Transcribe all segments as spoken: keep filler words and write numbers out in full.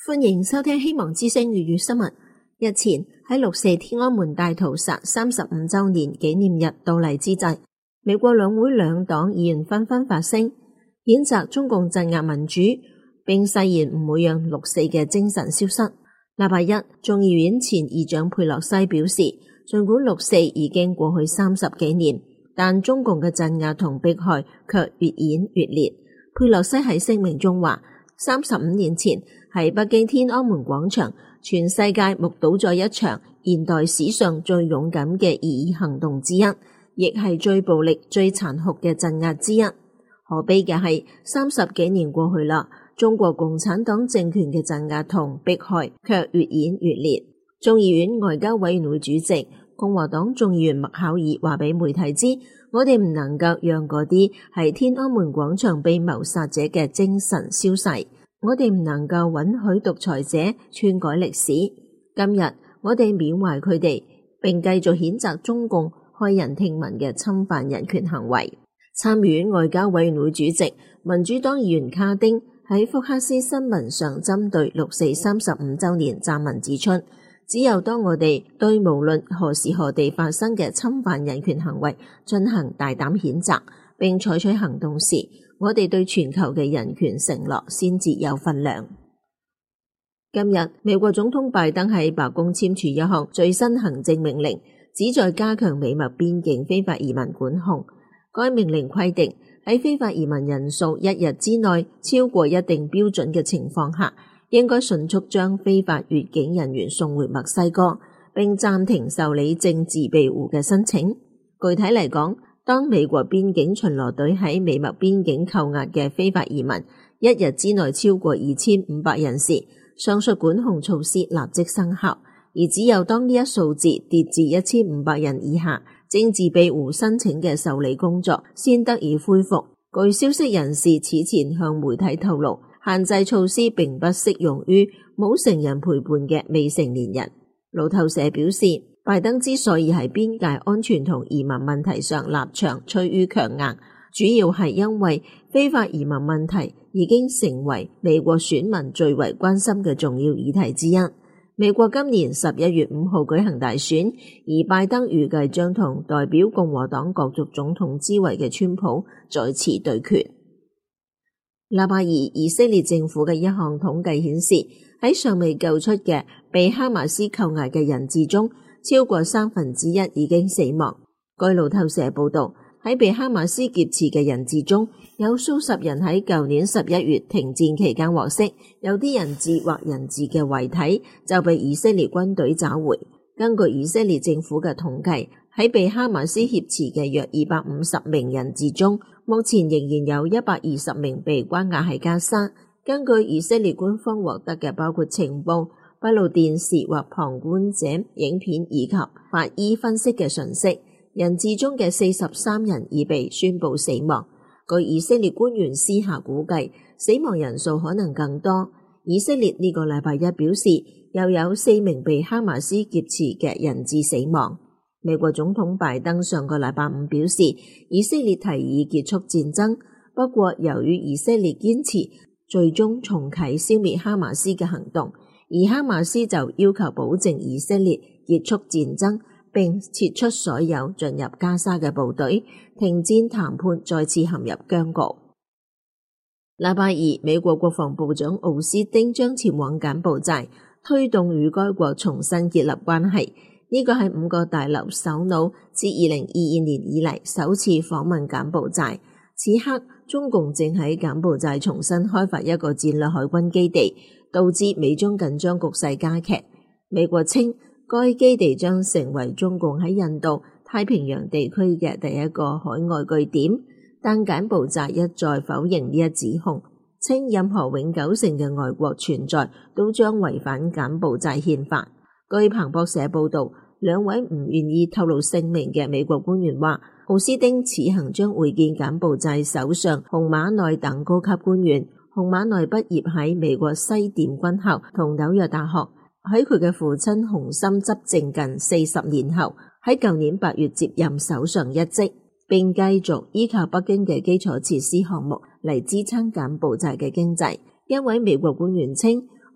歡迎收聽希望之聲粵語新聞。日前喺六四天安門大屠殺三十五周年紀念日到嚟之際，美國兩會兩黨議員紛紛發聲，譴責中共鎮壓民主，並誓言唔會讓六四嘅精神消失。禮拜一，眾議院前議長佩洛西表示，儘管六四已經過去三十幾年，但中共嘅鎮壓同迫害卻越演越烈。佩洛西喺聲明中話，三十五年前喺北京天安門廣場，全世界目睹咗一場現代史上最勇敢嘅異議行動之一，亦係最暴力、最殘酷嘅鎮壓之一。可悲嘅係，三十幾年過去啦，中國共產黨政權嘅鎮壓同迫害卻越演越烈。眾議院外交委員會主席共和黨眾議員麥考爾話俾媒體知，我哋唔能夠讓嗰啲喺天安門廣場被謀殺者嘅精神消逝，我哋唔能夠允許獨裁者篡改歷史。今日我哋緬懷佢哋，並繼續譴責中共駭人聽聞嘅侵犯人權行為。參議院外交委員會主席民主黨議員卡丁喺福克斯新聞上針對六四三十五周年撰文指出，只有當我哋對無論何時何地發生嘅侵犯人權行為進行大膽譴責，並採取行動時，我哋對全球嘅人權承諾先至有分量。今日，美國總統拜登喺白宮簽署一項最新行政命令，旨在加強美墨邊境非法移民管控。該命令規定，喺非法移民人數一日之內超過一定標準嘅情況下，應該迅速將非法越境人員送回墨西哥，並暫停受理政治庇護嘅申請。具體嚟講，當美國邊境巡邏隊喺美墨邊境扣押嘅非法移民一日之內超過二千五百人時，上述管控措施立即生效。而只有當呢一數字跌至一千五百人以下，政治庇護申請嘅受理工作先得以恢復。據消息人士此前向媒體透露，限制措施並不適用於冇成人陪伴嘅未成年人。路透社表示，拜登之所以喺邊界安全同移民問題上立場趨於強硬，主要係因為非法移民問題已經成為美國選民最為關心嘅重要議題之一。美國今年十一月五號舉行大選，而拜登預計將同代表共和黨角逐總統之位嘅川普再次對決。禮拜二，以色列政府嘅一項統計顯示，喺尚未救出嘅被哈馬斯扣押嘅人質中，超過三分之一已經死亡。據路透社報道，喺被哈馬斯劫持嘅人質中，有數十人喺舊年十一月停戰期間獲釋，有啲人質或人質嘅遺體就被以色列軍隊找回。根據以色列政府嘅統計，喺被哈馬斯挾持嘅約二百五十名人質中，目前仍然有一百二十名被關押喺加沙。根據以色列官方獲得嘅包括情報、閉路電視或旁觀者影片以及法醫分析嘅訊息，人質中嘅四十三人已被宣布死亡。據以色列官員私下估計，死亡人數可能更多。以色列呢個禮拜一表示，又有四名被哈馬斯劫持嘅人質死亡。美國總統拜登上個禮拜五表示，以色列提議結束戰爭，不過由於以色列堅持最終重啟消滅哈馬斯嘅行動，而哈馬斯就要求保證以色列結束戰爭，並撤出所有進入加沙嘅部隊，停戰談判再次陷入僵局。禮拜二，美國國防部長奧斯汀將前往柬埔寨，推動與該國重新建立關係。呢個係五個大陸首腦自二零二二年以嚟首次訪問柬埔寨。此刻，中共正喺柬埔寨重新開發一個戰略海軍基地，導致美中緊張局勢加劇。美國稱該基地將成為中共喺印度太平洋地區嘅第一個海外據點，但柬埔寨一再否認呢一指控，稱任何永久性嘅外國存在都將違反柬埔寨憲法。據彭博社報道，兩位唔願意透露姓名嘅美國官員話，奧斯汀此行將會見柬埔寨首相洪馬內等高級官員。洪馬內畢業喺美國西點軍校同紐約大學，喺佢嘅父親洪森執政近四十年後，喺舊年八月接任首相一職，並繼續依靠北京嘅基礎設施項目嚟支撐柬埔寨嘅經濟。一位美國官員稱，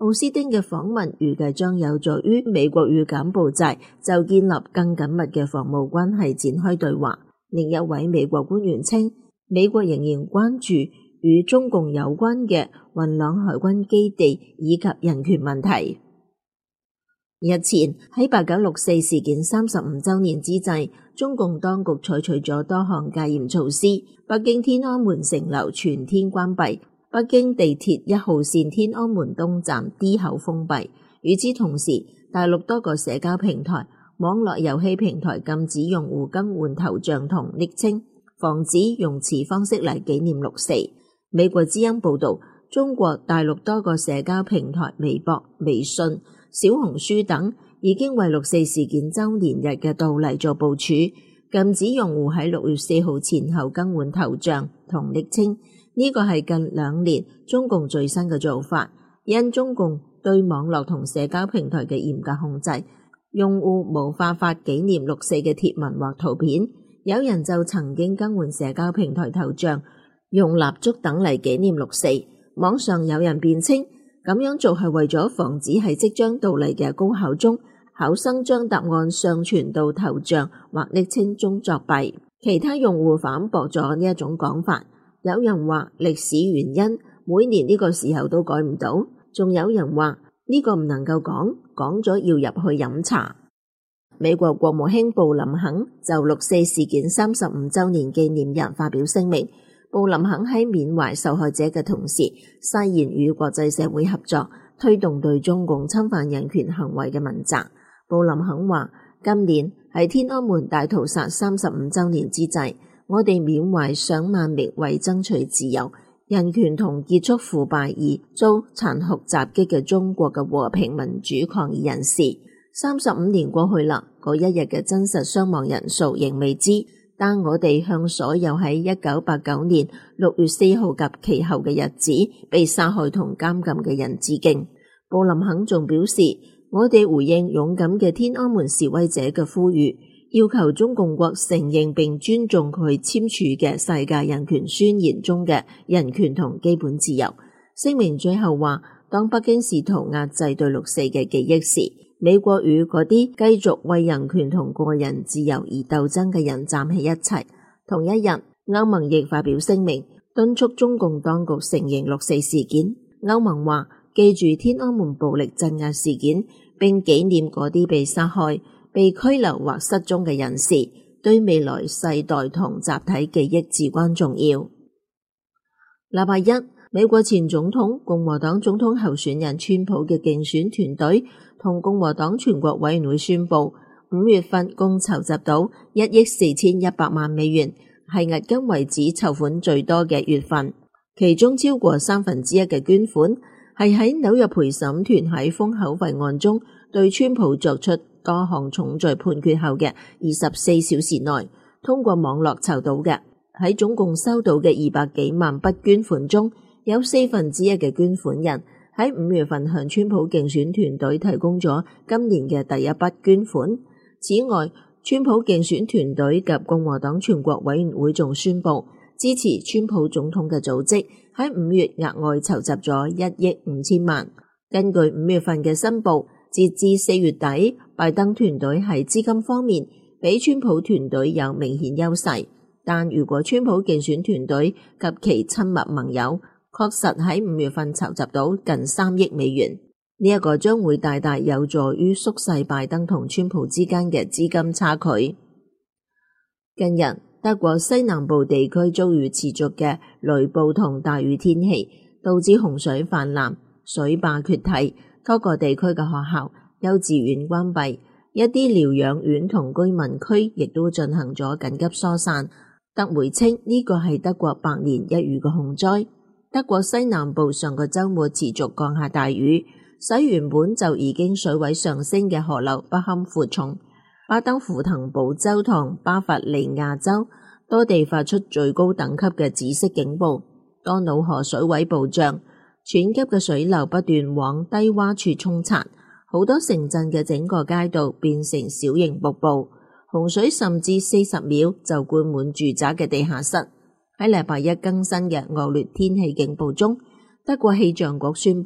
奧斯汀嘅訪問預計將有助於美國與柬埔寨就建立更緊密嘅防務關係展開對話。另一位美國官員稱，美國仍然關注與中共有關嘅雲朗海軍基地以及人權問題。日前喺八九六四事件三十五週年之際，中共當局採取咗多項戒嚴措施，北京天安門城樓全天關閉，北京地鐵一號線天安門東站 D 口封閉。與此同時，大陸多個社交平台、網絡遊戲平台禁止用戶更換頭像同昵稱，防止用此方式嚟紀念六四。美國之音報導，中國大陸多個社交平台微博、微信、小紅書等已經為六四事件週年日嘅到嚟做部署，禁止用戶喺六月四號前後更換頭像同昵稱。呢個係近兩年中共最新嘅做法，因中共對網絡同社交平台嘅嚴格控制，用戶無法發紀念六四嘅貼文或圖片。有人就曾經更換社交平台頭像，用蠟燭等嚟紀念六四。網上有人辯稱，咁樣做係為咗防止喺即將到嚟嘅高考中，考生將答案上傳到頭像或昵稱中作弊。其他用戶反駁咗呢一種講法，有人話歷史原因，每年呢個時候都改唔到，仲有人話呢個唔能夠講，講咗要入去飲茶。美國國務卿布林肯就六四事件三十五週年紀念日發表聲明。布林肯喺緬懷受害者嘅同時，誓言與國際社會合作，推動對中共侵犯人權行為嘅問責。布林肯話：今年喺天安門大屠殺三十五週年之際，我哋緬懷上萬名為爭取自由、人權同結束腐敗而遭殘酷襲擊嘅中國嘅和平民主抗議人士。三十五年過去啦，嗰一日嘅真實傷亡人數仍未知。但我哋向所有喺一九八九年六月四號及其後嘅日子被殺害同監禁嘅人致敬。布林肯仲表示，我哋回應勇敢嘅天安門示威者嘅呼籲，要求中共國承認並尊重佢簽署嘅世界人權宣言中嘅人權同基本自由。聲明最後話，當北京試圖壓制對六四嘅記憶時，美國與嗰啲繼續為人權同個人自由而鬥爭嘅人站喺一齊。同一日，歐盟亦發表聲明，敦促中共當局承認六四事件。歐盟話，記住天安門暴力鎮壓事件，並紀念嗰啲被殺害、被拘留或失蹤嘅人士，對未來世代同集體記憶至關重要。禮拜一，美國前總統共和黨總統候選人川普嘅競選團隊同共和黨全國委員會宣布，五月份共籌集到一億四千一百萬美元，係迄今為止籌款最多嘅月份。其中超過三分之一嘅捐款係喺紐約陪審團喺封口費案中對川普作出多項重罪判決後嘅二十四小時內，通過網絡籌到嘅。喺總共收到嘅二百幾萬筆捐款中，有四分之一嘅捐款人喺五月份向川普競選團隊提供咗今年嘅第一筆捐款。此外，川普競選團隊及共和黨全國委員會仲宣布支持川普總統嘅組織喺五月額外籌集咗一億五千萬。根據五月份嘅申報，截至四月底，拜登團隊喺資金方面比川普團隊有明顯優勢。但如果川普競選團隊及其親密盟友確實喺五月份籌集到近三億美元，呢、這、一個將會大大有助於縮細拜登同川普之間嘅資金差距。近日，德國西南部地區遭遇持續嘅雷暴同大雨天氣，導致洪水泛濫、水壩決堤，多個地區嘅學校、幼稚園關閉，一啲療養院同居民區亦都進行咗緊急疏散。德媒稱呢個係德國百年一遇嘅洪災。德國西南部上個週末持續降下大雨，使原本就已經水位上升嘅河流不堪負重。巴登符騰堡州同巴伐利亞州多地發出最高等級嘅紫色警報，多瑙河水位暴漲，湍急嘅水流不斷往低洼處沖刷，好多城鎮嘅整個街道變成小型瀑布。洪水甚至四十秒就灌滿住宅嘅地下室。喺禮拜一更新嘅惡劣天氣警報中，德國氣象局宣布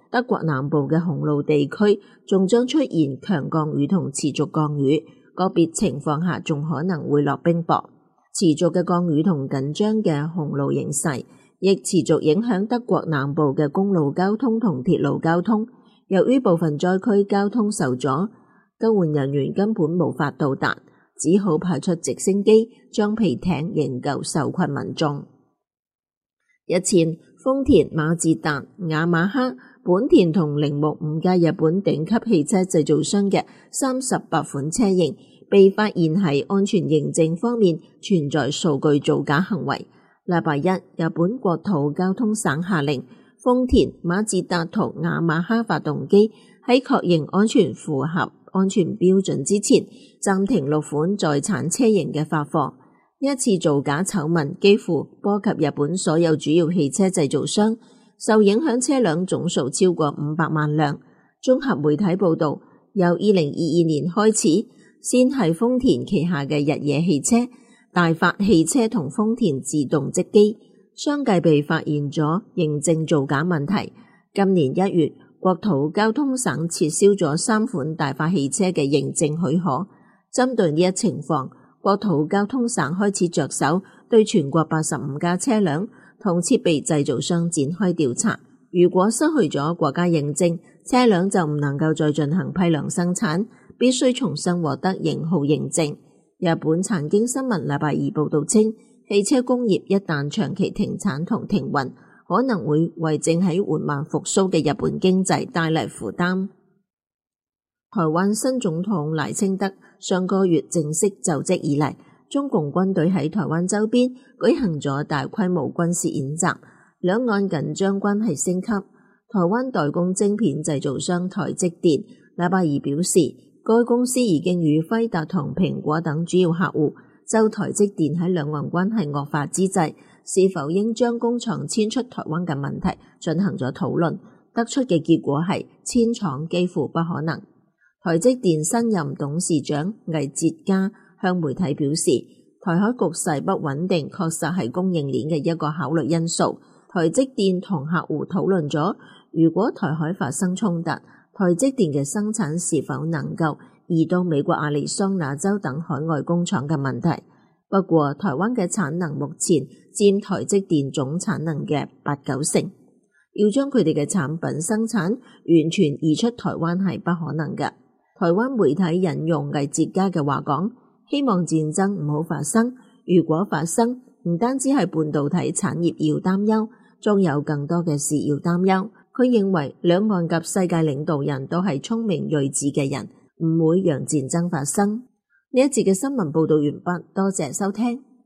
德國南部嘅洪澇地區仲將出現強降雨同持續降雨，個別情況下仲可能會落冰雹。持續嘅降雨同緊張嘅洪澇形勢，亦持續影響德國南部嘅公路交通同鐵路交通。由於部分災區交通受阻，救援人員根本無法到達，只好派出直升機、橡皮艇營救受困民眾。日前，豐田、馬自達、雅馬哈、本田同鈴木五家日本頂級汽車製造商嘅三十八款車型被發現喺安全認證方面存在數據造假行為。禮拜一，日本國土交通省下令，豐田、馬自達同雅馬哈發動機喺確認安全符合安全標準之前，暫停六款在產車型嘅發貨。呢一次造假醜聞幾乎波及日本所有主要汽車製造商，受影響車輛總數超過五百萬輛。綜合媒體報道，由二零二二年開始，先係豐田旗下嘅日野汽車、大發汽車同豐田自動織機相繼被發現咗認證造假問題。今年一月，國土交通省撤銷咗三款大發汽車嘅認證許可。針對呢一情況，國土交通省開始着手對全國八十五家車輛同設備製造商展開調查。如果失去咗國家認證，車輛就唔能夠再進行批量生產，必須重新獲得型號認證。日本產經新聞禮拜二報道稱，汽車工業一旦長期停產同停運，可能會為正喺緩慢復甦嘅日本經濟帶嚟負擔。台灣新總統賴清德上個月正式就職以嚟，中共軍隊喺台灣周邊舉行咗大規模軍事演習，兩岸緊張關係升級。台灣代工晶片製造商台積電禮拜二表示，該公司已經與輝達同蘋果等主要客戶就台積電喺兩岸關係惡化之際，是否應將工廠遷出台灣嘅問題進行咗討論，得出嘅結果係遷廠幾乎不可能。台積電新任董事長魏哲嘉向媒體表示，台海局勢不穩定確實係供應鏈嘅一個考慮因素。台積電同客戶討論咗，如果台海發生衝突，台積電嘅生產是否能夠移到美國亞利桑那州等海外工廠嘅問題。不過，台灣嘅產能目前佔台積電總產能嘅八九成，要將佢哋嘅產品生產完全移出台灣係不可能嘅。台灣媒體引用魏哲嘉嘅話講，希望戰爭唔好發生。如果發生，唔單止係半導體產業要擔憂，仲有更多嘅事要擔憂。佢認為兩岸及世界領導人都係聰明睿智嘅人，唔會讓戰爭發生。呢一節嘅新聞報道完畢，多謝收聽。